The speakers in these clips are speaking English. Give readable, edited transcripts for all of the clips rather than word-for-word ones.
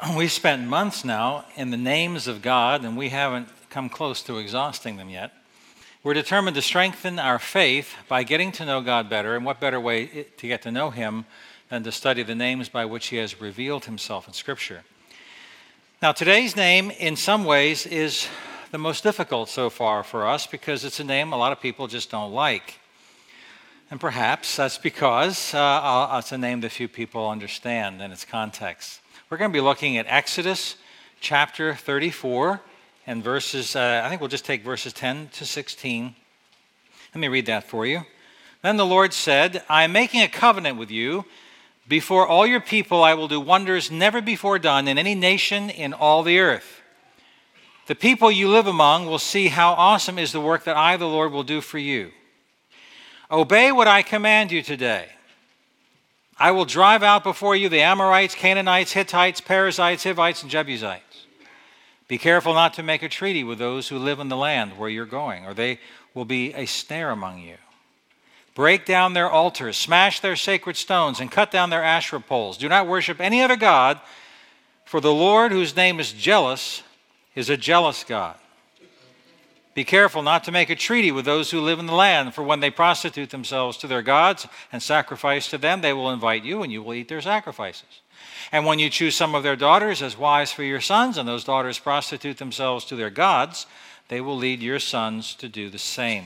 We've spent months now in the names of God, and we haven't come close to exhausting them yet. We're determined to strengthen our faith by getting to know God better, and what better way to get to know Him than to study the names by which He has revealed Himself in Scripture. Now, today's name, in some ways, is the most difficult so far for us because it's a name a lot of people just don't like. And perhaps that's because it's a name that few people understand in its context. We're going to be looking at Exodus chapter 34 and verses, I think we'll just take verses 10 to 16. Let me read that for you. Then the Lord said, I am making a covenant with you. Before all your people I will do wonders never before done in any nation in all the earth. The people you live among will see how awesome is the work that I, the Lord, will do for you. Obey what I command you today. I will drive out before you the Amorites, Canaanites, Hittites, Perizzites, Hivites, and Jebusites. Be careful not to make a treaty with those who live in the land where you're going, or they will be a snare among you. Break down their altars, smash their sacred stones, and cut down their Asherah poles. Do not worship any other god, for the Lord, whose name is jealous, is a jealous God. Be careful not to make a treaty with those who live in the land, for when they prostitute themselves to their gods and sacrifice to them, they will invite you, and you will eat their sacrifices. And when you choose some of their daughters as wives for your sons, and those daughters prostitute themselves to their gods, they will lead your sons to do the same.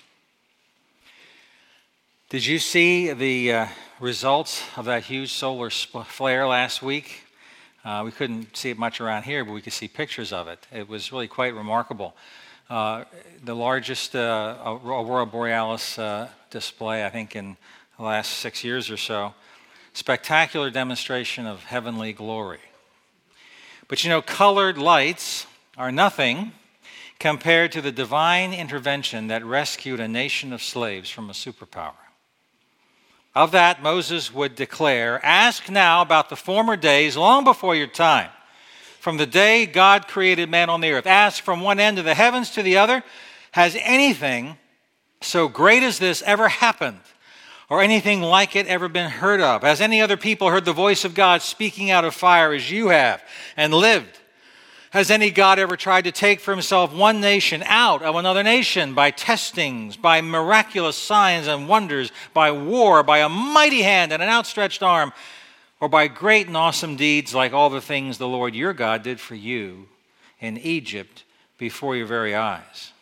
Did you see the results of that huge solar flare last week? We couldn't see it much around here, but we could see pictures of it. It was really quite remarkable. The largest Aurora Borealis display, I think, in the last 6 years or so. Spectacular demonstration of heavenly glory. But you know, colored lights are nothing compared to the divine intervention that rescued a nation of slaves from a superpower. Of that, Moses would declare, ask now about the former days long before your time. From the day God created man on the earth. Ask from one end of the heavens to the other, has anything so great as this ever happened? Or anything like it ever been heard of? Has any other people heard the voice of God speaking out of fire as you have and lived? Has any God ever tried to take for himself one nation out of another nation by testings, by miraculous signs and wonders, by war, by a mighty hand and an outstretched arm, or by great and awesome deeds like all the things the Lord your God did for you in Egypt before your very eyes?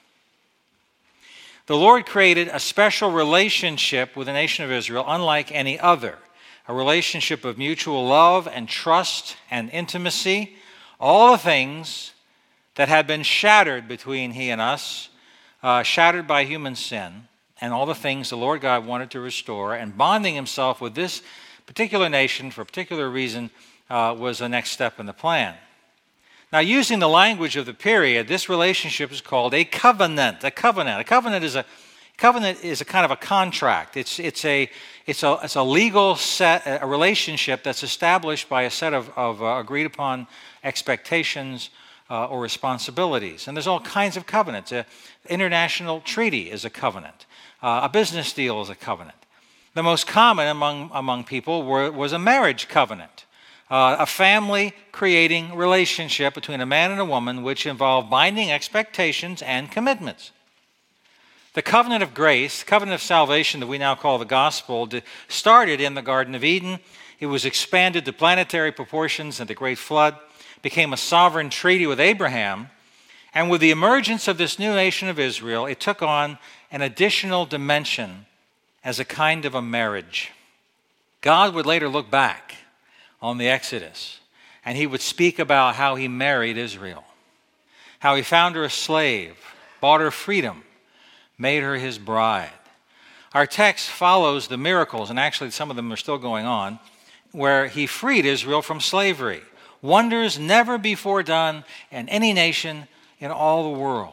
The Lord created a special relationship with the nation of Israel unlike any other, a relationship of mutual love and trust and intimacy, all the things that had been shattered between He and us, shattered by human sin, and all the things the Lord God wanted to restore, and bonding Himself with this particular nation for a particular reason was the next step in the plan. Now, using the language of the period, this relationship is called a covenant. A covenant. A covenant is a kind of a contract. It's a legal set, a relationship that's established by a set of agreed upon expectations or responsibilities. And there's all kinds of covenants. An international treaty is a covenant. A business deal is a covenant. The most common among people was a marriage covenant, a family-creating relationship between a man and a woman which involved binding expectations and commitments. The covenant of grace, covenant of salvation that we now call the gospel, started in the Garden of Eden. It was expanded to planetary proportions in the Great Flood, became a sovereign treaty with Abraham, and with the emergence of this new nation of Israel, it took on an additional dimension as a kind of a marriage. God would later look back on the Exodus, and He would speak about how He married Israel, how He found her a slave, bought her freedom, made her His bride. Our text follows the miracles, and actually some of them are still going on, where He freed Israel from slavery. Wonders never before done in any nation in all the world.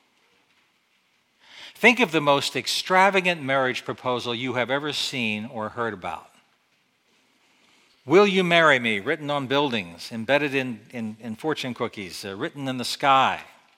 Think of the most extravagant marriage proposal you have ever seen or heard about. Will you marry me? Written on buildings, embedded in fortune cookies, written in the sky.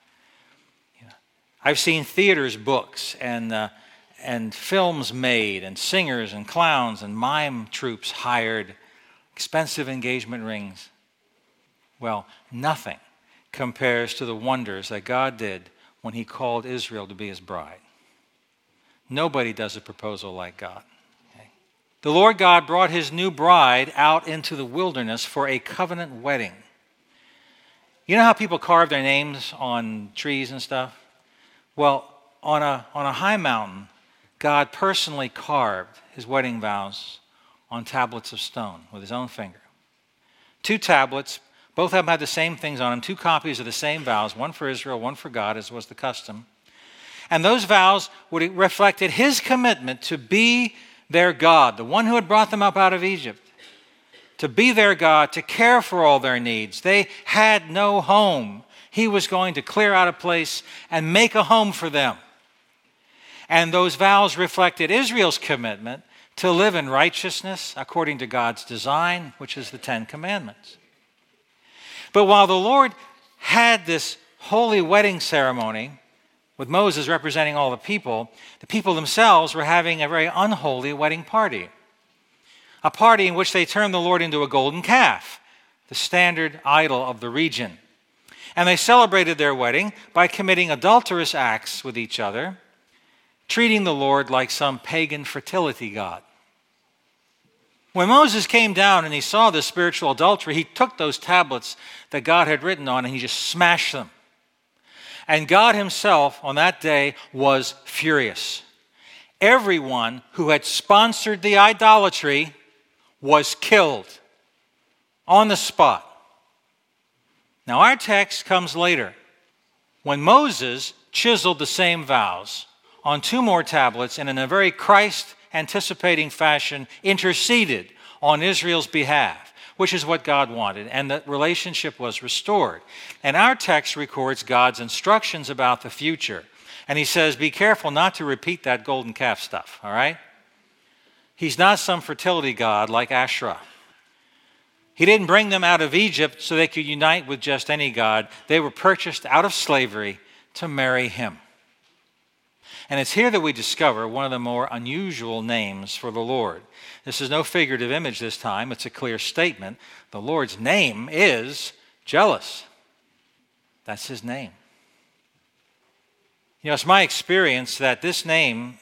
I've seen theaters, books, and films made, and singers and clowns and mime troupes hired, expensive engagement rings. Well, nothing compares to the wonders that God did when he called Israel to be his bride. Nobody does a proposal like God. Okay? The Lord God brought his new bride out into the wilderness for a covenant wedding. You know how people carve their names on trees and stuff? Well, on a high mountain, God personally carved his wedding vows on tablets of stone with his own finger. 2 tablets, both of them had the same things on them, 2 copies of the same vows, one for Israel, one for God, as was the custom. And those vows reflected his commitment to be their God, the one who had brought them up out of Egypt, to be their God, to care for all their needs. They had no home. He was going to clear out a place and make a home for them. And those vows reflected Israel's commitment to live in righteousness according to God's design, which is the 10 Commandments. But while the Lord had this holy wedding ceremony, with Moses representing all the people themselves were having a very unholy wedding party. A party in which they turned the Lord into a golden calf, the standard idol of the region. And they celebrated their wedding by committing adulterous acts with each other, treating the Lord like some pagan fertility god. When Moses came down and he saw this spiritual adultery, he took those tablets that God had written on and he just smashed them. And God himself on that day was furious. Everyone who had sponsored the idolatry was killed on the spot. Now our text comes later, when Moses chiseled the same vows on 2 more tablets and in a very Christ-anticipating fashion interceded on Israel's behalf, which is what God wanted, and the relationship was restored. And our text records God's instructions about the future. And he says, be careful not to repeat that golden calf stuff, all right? He's not some fertility god like Asherah. He didn't bring them out of Egypt so they could unite with just any god. They were purchased out of slavery to marry him. And it's here that we discover one of the more unusual names for the Lord. This is no figurative image this time. It's a clear statement. The Lord's name is jealous. That's his name. You know, it's my experience that this name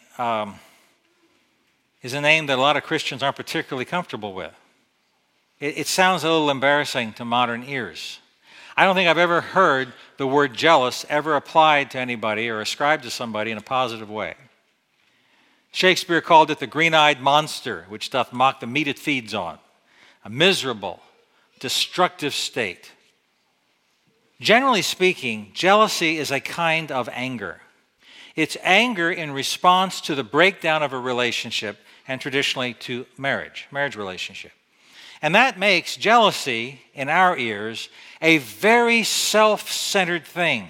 is a name that a lot of Christians aren't particularly comfortable with. It sounds a little embarrassing to modern ears. I don't think I've ever heard the word jealous ever applied to anybody or ascribed to somebody in a positive way. Shakespeare called it the green-eyed monster, which doth mock the meat it feeds on, a miserable, destructive state. Generally speaking, jealousy is a kind of anger. It's anger in response to the breakdown of a relationship and traditionally to marriage relationship. And that makes jealousy, in our ears, a very self-centered thing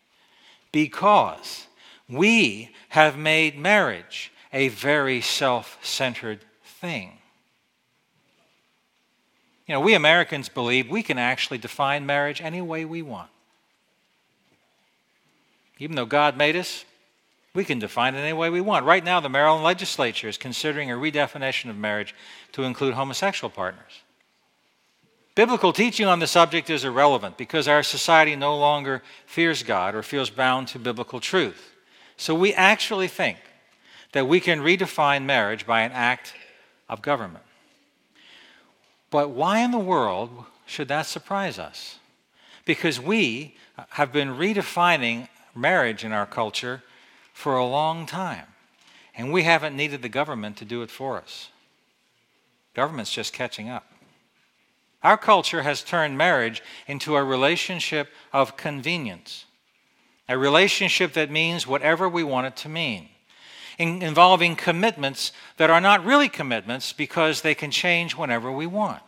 because we have made marriage a very self-centered thing. You know, we Americans believe we can actually define marriage any way we want. Even though God made us, we can define it any way we want. Right now, the Maryland legislature is considering a redefinition of marriage to include homosexual partners. Biblical teaching on the subject is irrelevant because our society no longer fears God or feels bound to biblical truth. So we actually think that we can redefine marriage by an act of government. But why in the world should that surprise us? Because we have been redefining marriage in our culture for a long time, and we haven't needed the government to do it for us. Government's just catching up. Our culture has turned marriage into a relationship of convenience, a relationship that means whatever we want it to mean, involving commitments that are not really commitments because they can change whenever we want.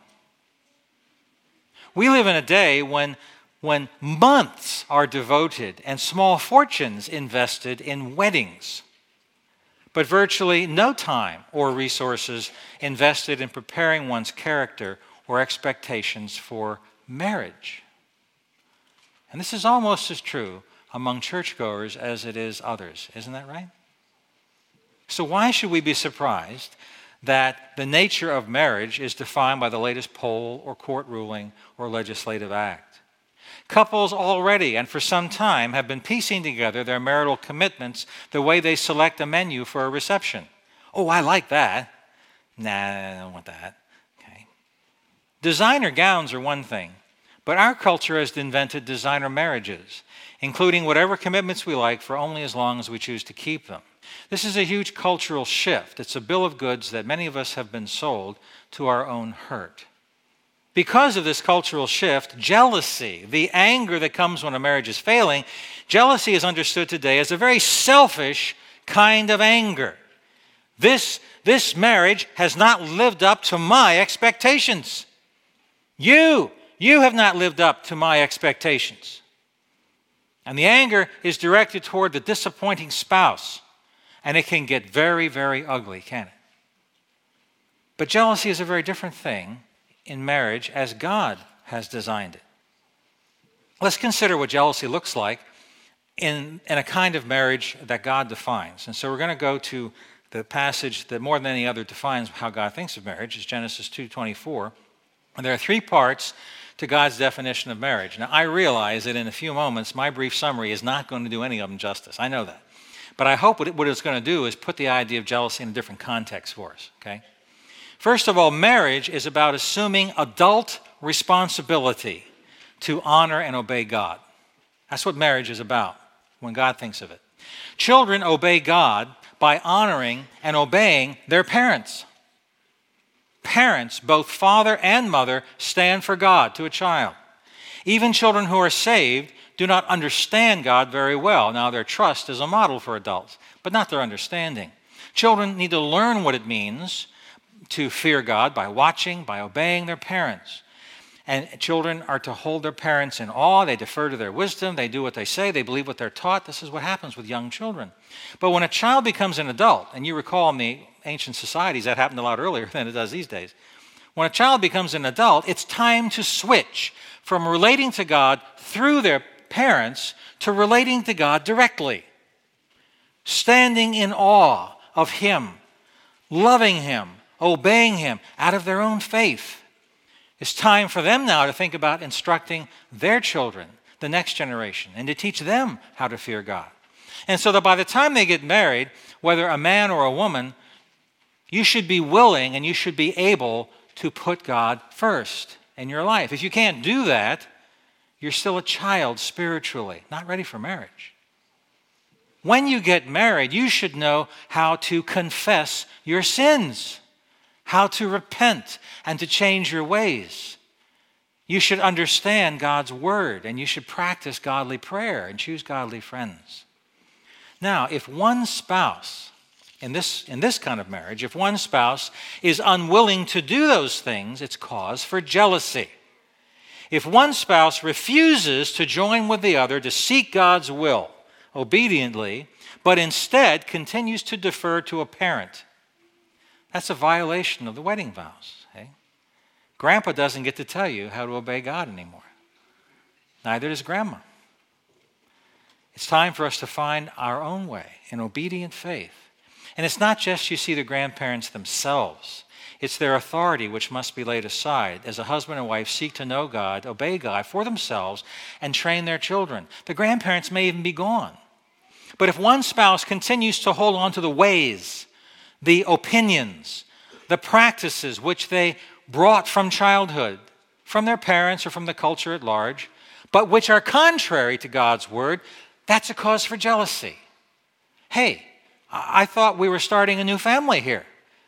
We live in a day when months are devoted and small fortunes invested in weddings, but virtually no time or resources invested in preparing one's character or expectations for marriage. And this is almost as true among churchgoers as it is others. Isn't that right? So why should we be surprised that the nature of marriage is defined by the latest poll or court ruling or legislative act. Couples already and for some time have been piecing together their marital commitments the way they select a menu for a reception. Oh, I like that. Nah, I don't want that. Okay. Designer gowns are one thing, but our culture has invented designer marriages, including whatever commitments we like for only as long as we choose to keep them. This is a huge cultural shift. It's a bill of goods that many of us have been sold to our own hurt. Because of this cultural shift, jealousy, the anger that comes when a marriage is failing, jealousy is understood today as a very selfish kind of anger. This marriage has not lived up to my expectations. You have not lived up to my expectations. And the anger is directed toward the disappointing spouse. And it can get very, very ugly, can't it? But jealousy is a very different thing in marriage as God has designed it. Let's consider what jealousy looks like in a kind of marriage that God defines. And so we're going to go to the passage that more than any other defines how God thinks of marriage. It's Genesis 2:24. And there are three parts to God's definition of marriage. Now, I realize that in a few moments, my brief summary is not going to do any of them justice. I know that. But I hope what it's going to do is put the idea of jealousy in a different context for us, okay? First of all, marriage is about assuming adult responsibility to honor and obey God. That's what marriage is about when God thinks of it. Children obey God by honoring and obeying their parents. Parents, both father and mother, stand for God to a child. Even children who are saved do not understand God very well. Now, their trust is a model for adults, but not their understanding. Children need to learn what it means to fear God by watching, by obeying their parents. And children are to hold their parents in awe. They defer to their wisdom. They do what they say. They believe what they're taught. This is what happens with young children. But when a child becomes an adult, and you recall in the ancient societies that happened a lot earlier than it does these days. When a child becomes an adult, it's time to switch from relating to God through their parents to relating to God directly. Standing in awe of Him, loving Him, obeying Him out of their own faith. It's time for them now to think about instructing their children, the next generation, and to teach them how to fear God. And so that by the time they get married, whether a man or a woman, you should be willing and you should be able to put God first in your life. If you can't do that, you're still a child spiritually, not ready for marriage. When you get married, you should know how to confess your sins, how to repent and to change your ways. You should understand God's word and you should practice godly prayer and choose godly friends. Now, if one spouse, in this kind of marriage, if one spouse is unwilling to do those things, it's cause for jealousy. If one spouse refuses to join with the other to seek God's will obediently, but instead continues to defer to a parent, that's a violation of the wedding vows. Okay? Grandpa doesn't get to tell you how to obey God anymore. Neither does Grandma. It's time for us to find our own way in obedient faith. And it's not just, you see, the grandparents themselves. It's their authority which must be laid aside as a husband and wife seek to know God, obey God for themselves, and train their children. The grandparents may even be gone. But if one spouse continues to hold on to the ways, the opinions, the practices which they brought from childhood, from their parents or from the culture at large, but which are contrary to God's word, that's a cause for jealousy. Hey, I thought we were starting a new family here.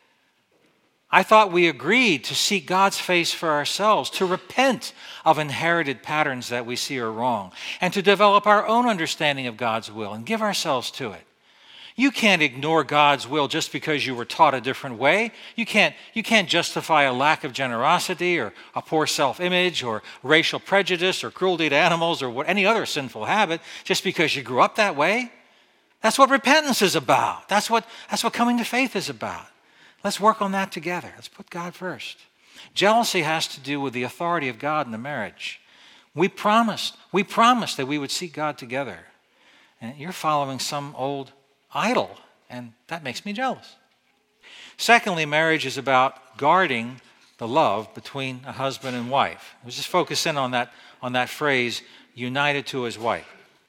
I thought we agreed to seek God's face for ourselves, to repent of inherited patterns that we see are wrong, and to develop our own understanding of God's will and give ourselves to it. You can't ignore God's will just because you were taught a different way. You can't justify a lack of generosity or a poor self-image or racial prejudice or cruelty to animals or any other sinful habit just because you grew up that way. That's what repentance is about. That's what coming to faith is about. Let's work on that together. Let's put God first. Jealousy has to do with the authority of God in the marriage. We promised that we would seek God together. And you're following some old idol, and that makes me jealous. Secondly, marriage is about guarding the love between a husband and wife. Let's just focus in on that phrase, united to his wife.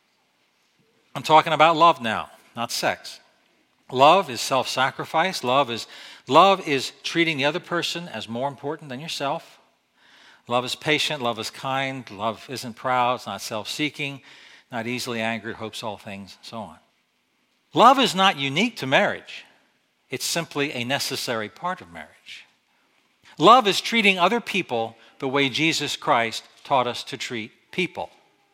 I'm talking about love now, not sex. Love is self-sacrifice. Love is treating the other person as more important than yourself. Love is patient. Love is kind. Love isn't proud. It's not self-seeking, not easily angered, hopes all things, and so on. Love is not unique to marriage. It's simply a necessary part of marriage. Love is treating other people the way Jesus Christ taught us to treat people.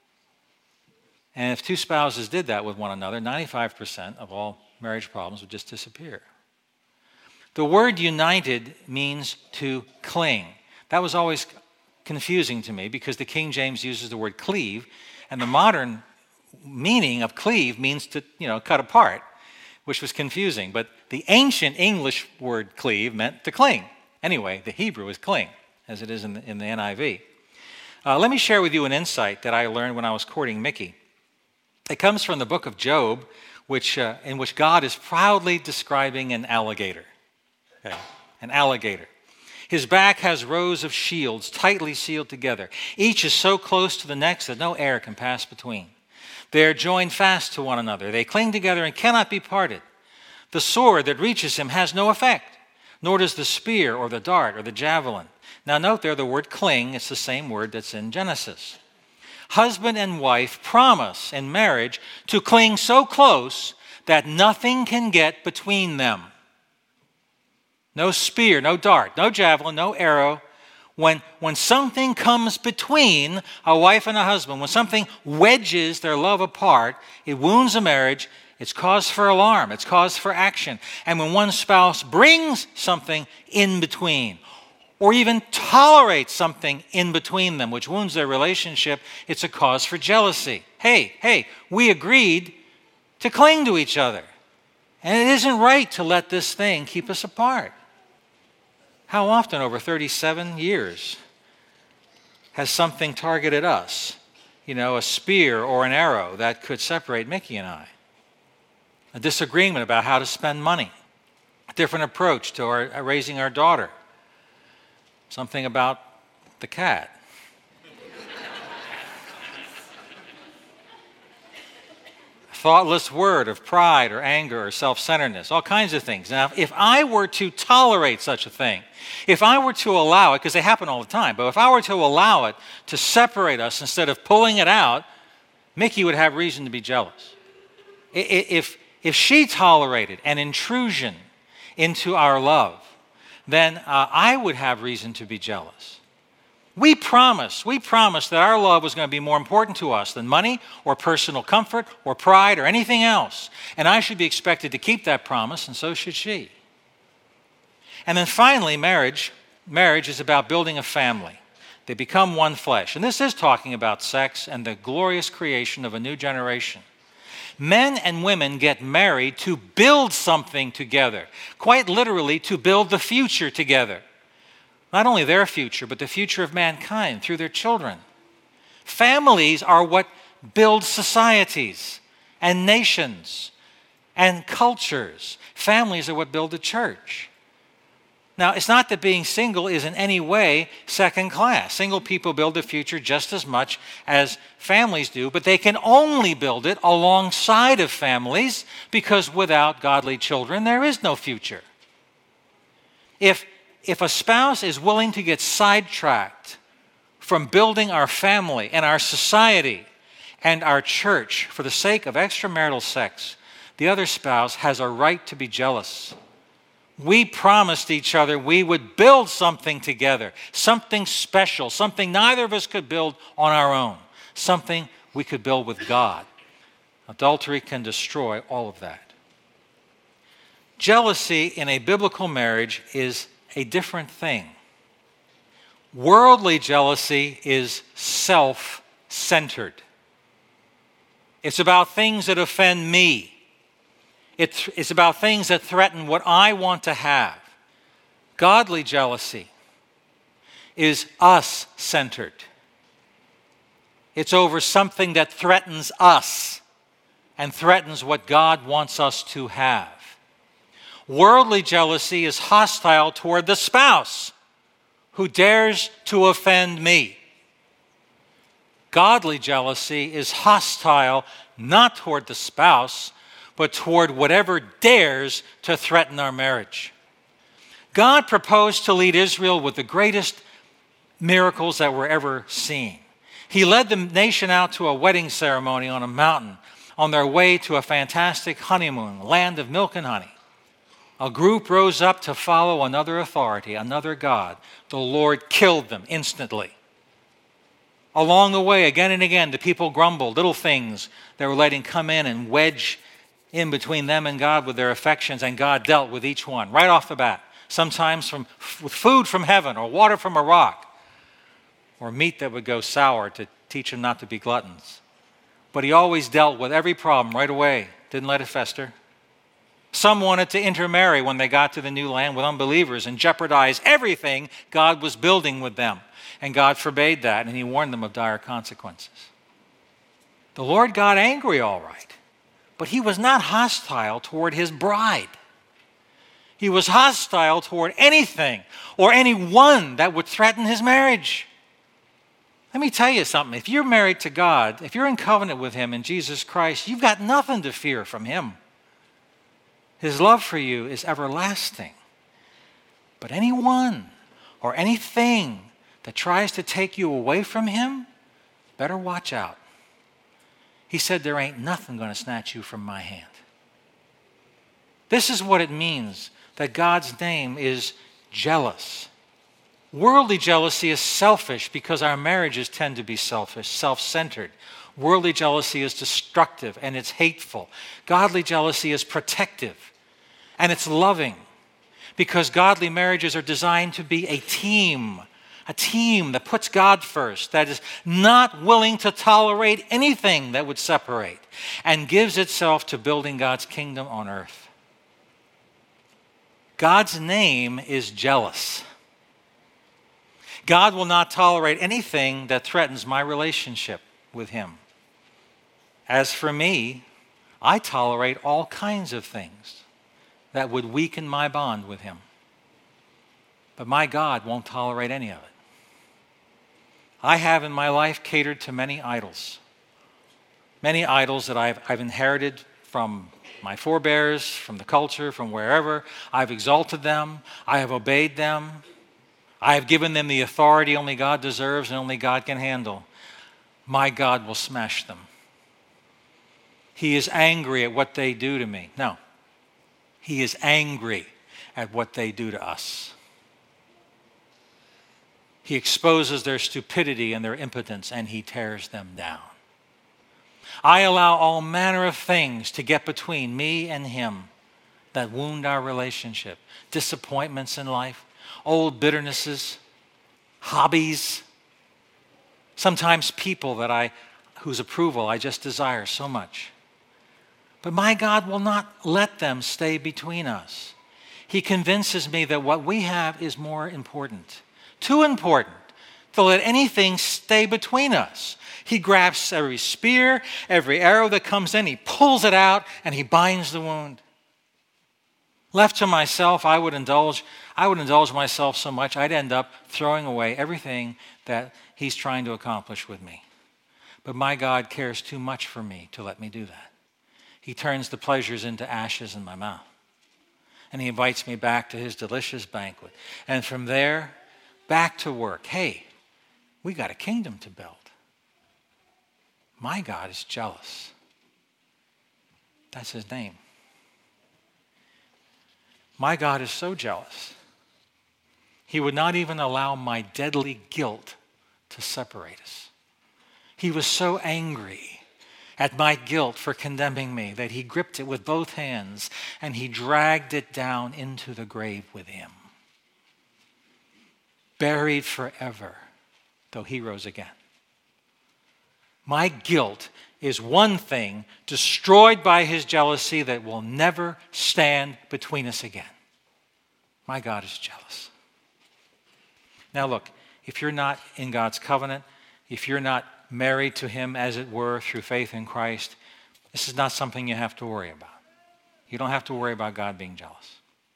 And if two spouses did that with one another, 95% of all marriage problems would just disappear. The word united means to cling. That was always confusing to me because the King James uses the word cleave, and the modern meaning of cleave means to, cut apart, which was confusing. But the ancient English word cleave meant to cling. Anyway, the Hebrew is cling, as it is in the NIV. Let me share with you an insight that I learned when I was courting Mickey. It comes from the book of Job, in which God is proudly describing an alligator. Okay? An alligator. His back has rows of shields tightly sealed together. Each is so close to the next that no air can pass between. They are joined fast to one another. They cling together and cannot be parted. The sword that reaches him has no effect, nor does the spear or the dart or the javelin. Now note there the word cling. It's the same word that's in Genesis. Husband and wife promise in marriage to cling so close that nothing can get between them. No spear, no dart, no javelin, no arrow. When something comes between a wife and a husband, when something wedges their love apart, it wounds a marriage, it's cause for alarm, it's cause for action. And when one spouse brings something in between, or even tolerates something in between them, which wounds their relationship, it's a cause for jealousy. Hey, we agreed to cling to each other. And it isn't right to let this thing keep us apart. How often over 37 years has something targeted us? A spear or an arrow that could separate Mickey and I. A disagreement about how to spend money. A different approach to raising our daughter. Something about the cat. A thoughtless word of pride or anger or self-centeredness, all kinds of things. Now, if I were to tolerate such a thing, if I were to allow it, because they happen all the time, but if I were to allow it to separate us instead of pulling it out, Mickey would have reason to be jealous. If she tolerated an intrusion into our love, then I would have reason to be jealous. We promised that our love was going to be more important to us than money or personal comfort or pride or anything else. And I should be expected to keep that promise, and so should she. And then finally, marriage is about building a family. They become one flesh. And this is talking about sex and the glorious creation of a new generation. Men and women get married to build something together, quite literally to build the future together. Not only their future, but the future of mankind through their children. Families are what build societies and nations and cultures. Families are what build the church. Now, it's not that being single is in any way second class. Single people build the future just as much as families do, but they can only build it alongside of families because without godly children, there is no future. If a spouse is willing to get sidetracked from building our family and our society and our church for the sake of extramarital sex, the other spouse has a right to be jealous. We promised each other we would build something together, something special, something neither of us could build on our own, something we could build with God. Adultery can destroy all of that. Jealousy in a biblical marriage is a different thing. Worldly jealousy is self-centered. It's about things that offend me. It's about things that threaten what I want to have. Godly jealousy is us-centered. It's over something that threatens us and threatens what God wants us to have. Worldly jealousy is hostile toward the spouse who dares to offend me. Godly jealousy is hostile not toward the spouse, but toward whatever dares to threaten our marriage. God proposed to lead Israel with the greatest miracles that were ever seen. He led the nation out to a wedding ceremony on a mountain on their way to a fantastic honeymoon, land of milk and honey. A group rose up to follow another authority, another God. The Lord killed them instantly. Along the way, again and again, the people grumbled, little things they were letting come in and wedge in between them and God with their affections, and God dealt with each one right off the bat. Sometimes with food from heaven, or water from a rock, or meat that would go sour to teach them not to be gluttons. But he always dealt with every problem right away, didn't let it fester. Some wanted to intermarry when they got to the new land with unbelievers and jeopardize everything God was building with them. And God forbade that, and he warned them of dire consequences. The Lord got angry, all right, but he was not hostile toward his bride. He was hostile toward anything or anyone that would threaten his marriage. Let me tell you something. If you're married to God, if you're in covenant with him in Jesus Christ, you've got nothing to fear from him. His love for you is everlasting. But anyone or anything that tries to take you away from him, better watch out. He said, there ain't nothing going to snatch you from my hand. This is what it means that God's name is jealous. Worldly jealousy is selfish because our marriages tend to be selfish, self-centered. Worldly jealousy is destructive and it's hateful. Godly jealousy is protective and it's loving because godly marriages are designed to be a team that puts God first, that is not willing to tolerate anything that would separate and gives itself to building God's kingdom on earth. God's name is jealous. God will not tolerate anything that threatens my relationship with him. As for me, I tolerate all kinds of things that would weaken my bond with him. But my God won't tolerate any of it. I have in my life catered to many idols that I've inherited from my forebears, from the culture, from wherever. I've exalted them. I have obeyed them. I have given them the authority only God deserves and only God can handle. My God will smash them. He is angry at what they do to me. No, he is angry at what they do to us. He exposes their stupidity and their impotence, and he tears them down. I allow all manner of things to get between me and him that wound our relationship. Disappointments in life, old bitternesses, hobbies, sometimes people whose approval I just desire so much. But my God will not let them stay between us. He convinces me that what we have is more important. Too important to let anything stay between us. He grabs every spear, every arrow that comes in, he pulls it out, and he binds the wound. Left to myself, I would indulge myself so much, I'd end up throwing away everything that he's trying to accomplish with me. But my God cares too much for me to let me do that. He turns the pleasures into ashes in my mouth. And he invites me back to his delicious banquet. And from there, back to work. Hey, we got a kingdom to build. My God is jealous. That's his name. My God is so jealous, he would not even allow my deadly guilt to separate us. He was so angry at my guilt for condemning me that he gripped it with both hands and he dragged it down into the grave with him. Buried forever, though he rose again. My guilt is one thing destroyed by his jealousy that will never stand between us again. My God is jealous. Now look, if you're not in God's covenant, if you're not married to him, as it were, through faith in Christ, this is not something you have to worry about. You don't have to worry about God being jealous.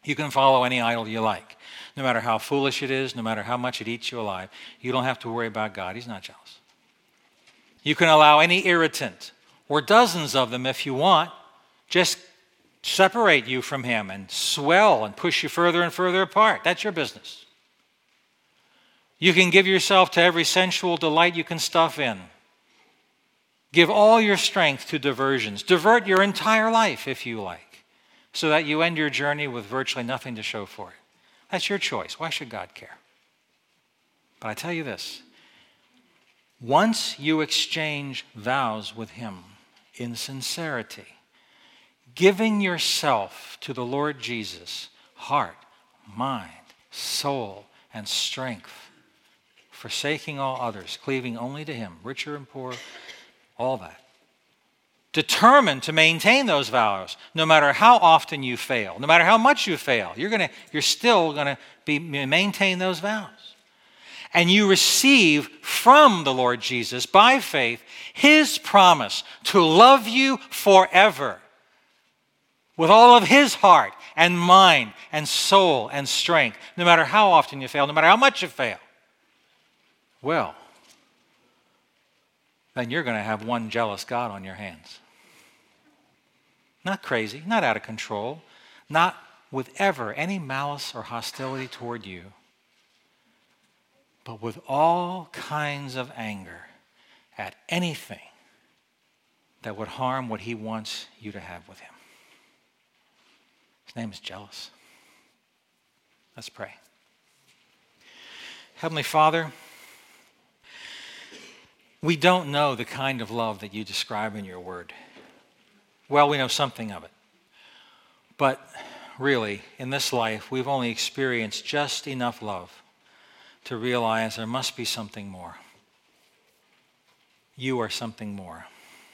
You can follow any idol you like. No matter how foolish it is, no matter how much it eats you alive, you don't have to worry about God. He's not jealous. You can allow any irritant, or dozens of them if you want, just separate you from him and swell and push you further and further apart. That's your business. You can give yourself to every sensual delight you can stuff in. Give all your strength to diversions. Divert your entire life if you like, so that you end your journey with virtually nothing to show for it. That's your choice. Why should God care? But I tell you this, once you exchange vows with him in sincerity, giving yourself to the Lord Jesus, heart, mind, soul, and strength, forsaking all others, cleaving only to him, richer and poor, all that. Determined to maintain those vows, no matter how often you fail, no matter how much you fail, you're still going to maintain those vows. And you receive from the Lord Jesus, by faith, his promise to love you forever with all of his heart and mind and soul and strength, no matter how often you fail, no matter how much you fail. Well, then you're going to have one jealous God on your hands. Not crazy, not out of control, not with ever any malice or hostility toward you, but with all kinds of anger at anything that would harm what he wants you to have with him. His name is jealous. Let's pray. Heavenly Father, we don't know the kind of love that you describe in your word. Well, we know something of it. But really, in this life, we've only experienced just enough love to realize there must be something more. You are something more.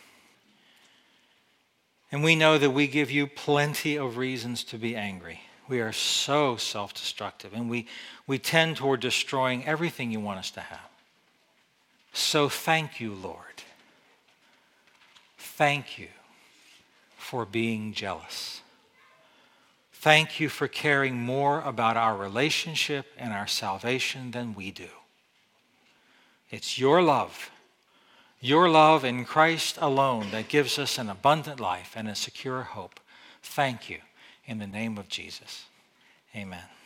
And we know that we give you plenty of reasons to be angry. We are so self-destructive, and we tend toward destroying everything you want us to have. So thank you, Lord. Thank you for being jealous. Thank you for caring more about our relationship and our salvation than we do. It's your love in Christ alone that gives us an abundant life and a secure hope. Thank you in the name of Jesus. Amen.